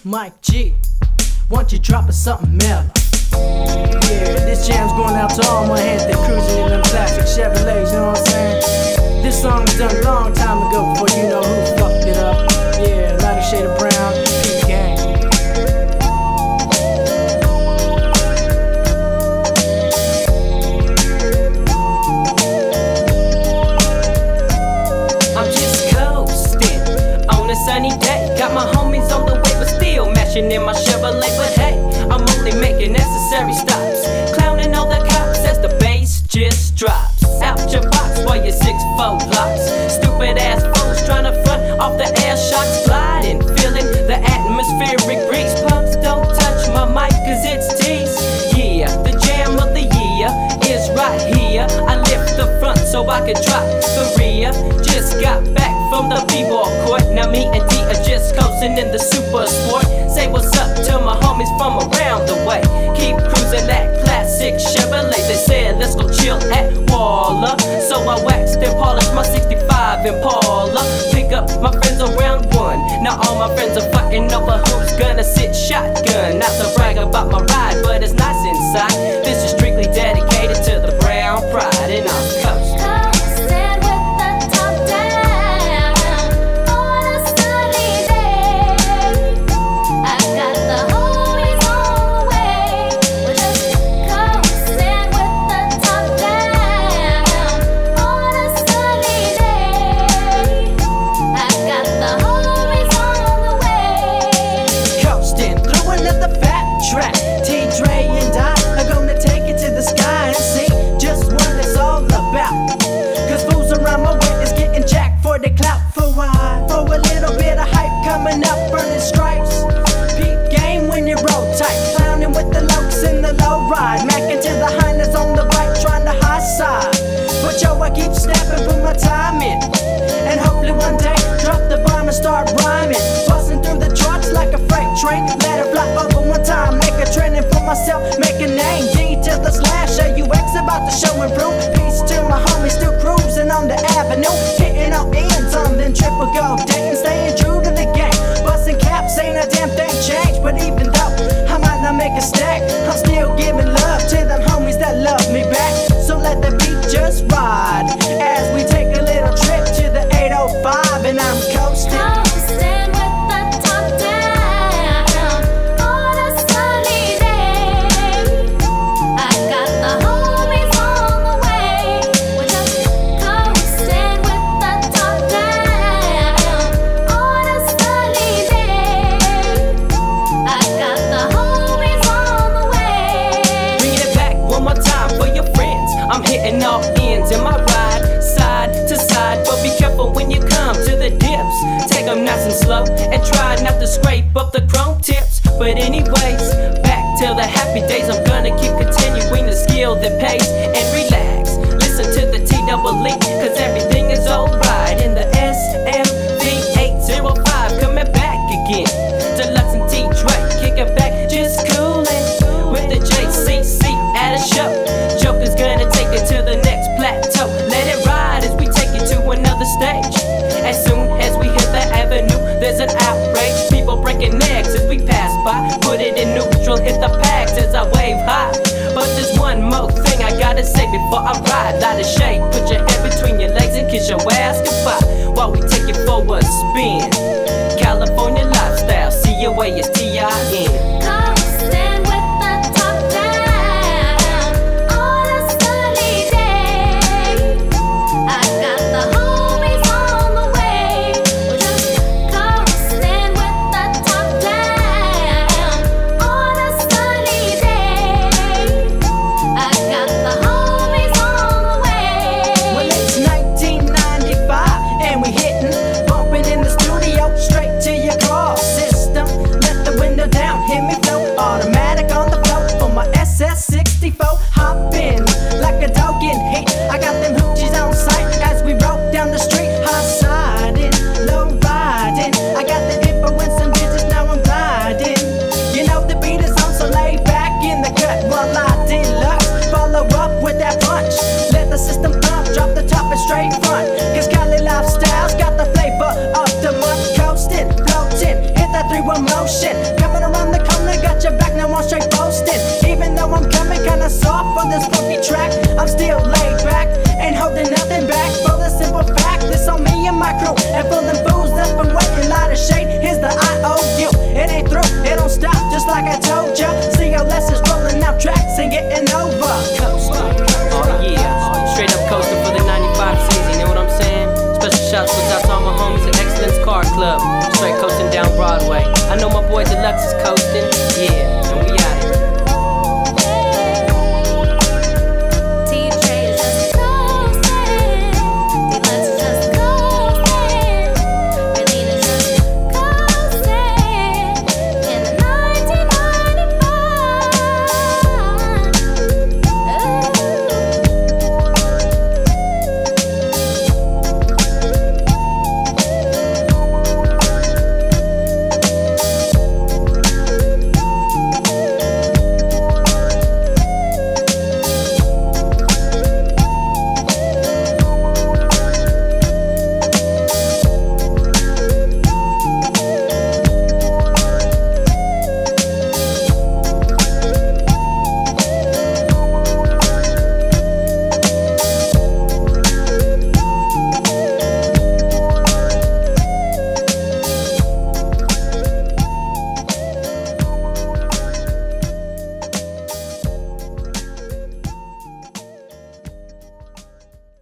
Mike G, won't you drop us something mellow? Yeah, this jam's going out to all my heads that cruising in them classic Chevrolets, you know what I'm saying? This song was done a long time ago before you know who fucked it up. Yeah, lighter shade of brown, P gang. I'm just coasting on a sunny day. Got my homies on the way, but still mashing in my Chevrolet. But hey, I'm only making necessary stops, clowning all the cops as the bass just drops out your box while your 6'4" locks. Stupid ass fools trying to front off the air shocks, gliding, feeling the atmospheric breeze. Punks don't touch my mic cause it's tease. Yeah, the jam of the year is right here. I lift the front so I could drop the rear. Just got back from the b-ball court. Now me and D are just coasting in the super sport. Say what's up to my homies from around the way. Keep cruising that classic Chevrolet. They said let's go chill at Waller, so I waxed and polished my 65 Impala. Pick up my friends around one. Now all my friends are fighting over who's gonna sit shotgun. Not to brag about my ride, but it's nice inside. This is strictly dedicated to the brown pride, and I'm coasting. T-Dre and I are gonna take it to the sky and see just what it's all about. Cause fools around my way is getting jacked for the clout. For why? For a little bit of hype coming up, burning stripes. Peep game when you roll tight, clowning with the lokes in the low ride, macking to the highness on the bike, trying to high side. But yo, I keep snapping, put my time in, and hopefully one day drop the bomb and start rhyming, busting through the charts like a freight train. Let it fly over one time, make a trending for myself, make a name. D to the slash, AUX about to show and prove. Peace to my homies still cruising on the avenue, hitting all ends on then triple gold, dating, staying true to the game. Busting caps, ain't a damn thing changed. But even though I might not make a stack, I'm still giving love to them homies that love me back. So let the beat just ride as we take a little trip to the 805, and I'm coasting. I'm hitting all ends in my ride, side to side. But be careful when you come to the dips. Take them nice and slow and try not to scrape up the chrome tips. But anyways, back to the happy days. I'm gonna keep continuing the skill that pays and relax. Listen to the T-double-E, cause everything is alright. In the SMV 805 coming back again. Deluxe and T-Dre kicking back, just coolin' with the JCC at a show. Joker's gonna take it to the next plateau. Let it ride as we take it to another stage. As soon as we hit the avenue, there's an outrage. People breaking necks as we pass by. Put it in neutral, hit the packs as I wave high. But there's one more thing I gotta say before I ride. Light a shade, put your head between your legs. the track. I'm still laid back, ain't holding nothing back. For the simple fact, it's on me and my crew. And for them fools that's been waiting, light of shade, here's the IOU. It ain't through, it don't stop, just like I told ya. CLS is rolling out tracks and getting over. Oh yeah, straight up coasting for the 95 season, you know what I'm saying? Special shouts goes out to all my homies at Excellence Car Club. Straight coasting down Broadway. I know my boy Deluxe is coasting, yeah.